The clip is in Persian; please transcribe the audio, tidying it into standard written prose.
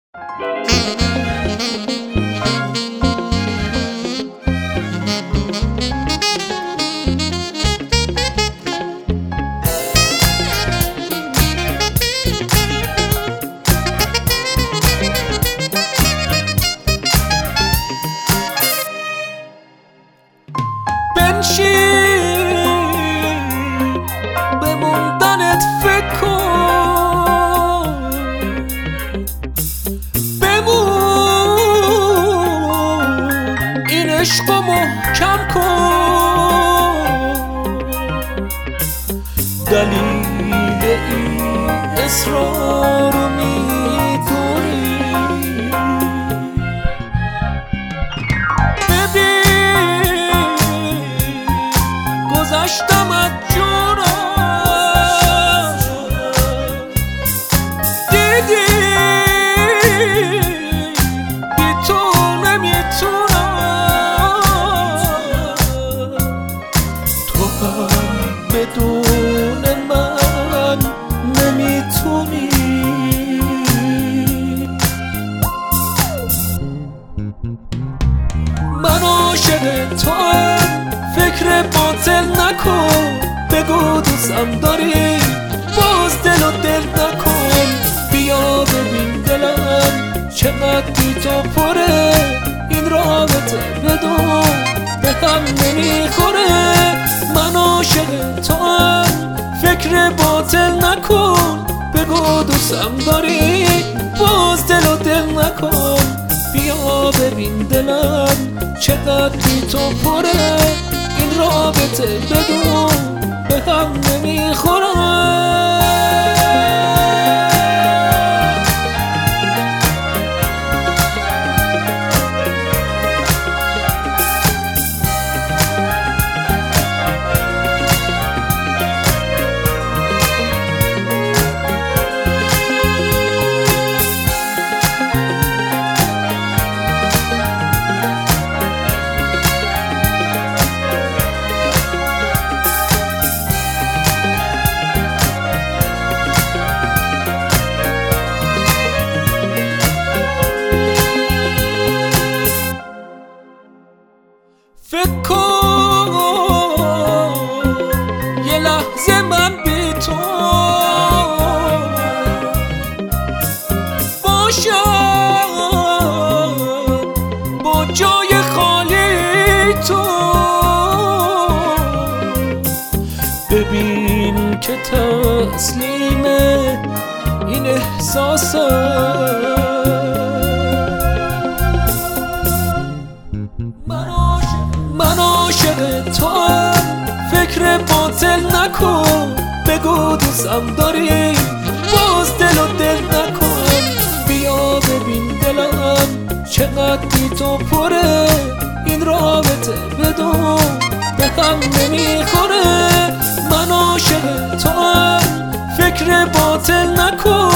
به موندنت فکر کن، بمون این عشقو محکم کن. دلیل این اصرارو میدونی، گذشتم از جونم، دیدی بی تو نمیتونم، تو هم بدون من نمیتونی. من عاشق توام، فکر باطل نکن، بگو دوستم داری، باز دل و دل نکن. بیا ببین دلم چقدر بی تو پره، این رابطه بدون به هم نمیخوره. من عاشق توام، فکر باطل نکن، بگو دوستم داری، باز دل و دل نکن. بیا ببین دلم چقدر بی تو پره، این رابطه بدون به هم نمیخورم. فکر کن یه لحظه من بی تو باشم، با جای خالی تو. ببین که تسلیم این احساسم، من عاشق توام، فکر باطل نکن، بگو دوستم داری، باز دل و دل نکن. بیا ببین دلم چقدر بی تو پره، این رابطه بدون به هم نمیخوره. من عاشق توام، فکر باطل نکن،